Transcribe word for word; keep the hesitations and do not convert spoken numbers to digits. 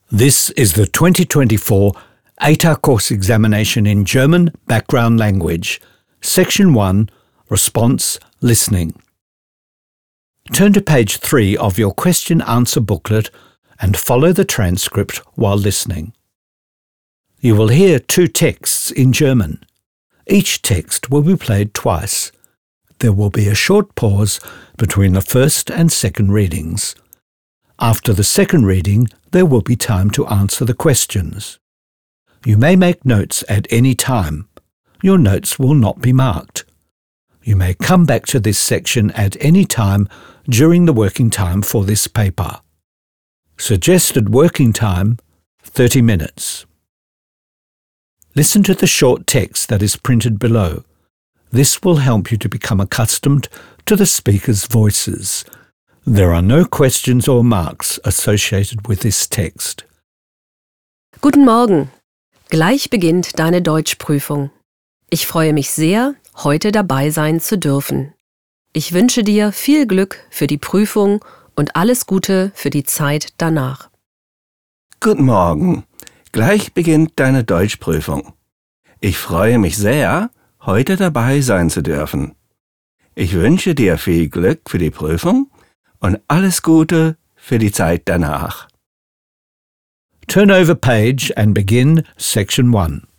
This is the twenty twenty-four A T A Course Examination in German Background Language, Section one, Response Listening. Turn to page three of your question-answer booklet and follow the transcript while listening. You will hear two texts in German. Each text will be played twice. There will be a short pause between the first and second readings. After the second reading, there will be time to answer the questions. You may make notes at any time. Your notes will not be marked. You may come back to this section at any time during the working time for this paper. Suggested working time, thirty minutes. Listen to the short text that is printed below. This will help you to become accustomed to the speaker's voices. There are no questions or marks associated with this text. Guten Morgen. Gleich beginnt deine Deutschprüfung. Ich freue mich sehr, heute dabei sein zu dürfen. Ich wünsche dir viel Glück für die Prüfung und alles Gute für die Zeit danach. Guten Morgen. Gleich beginnt deine Deutschprüfung. Ich freue mich sehr, heute dabei sein zu dürfen. Ich wünsche dir viel Glück für die Prüfung und alles Gute für die Zeit danach. Turn over page and begin Section one.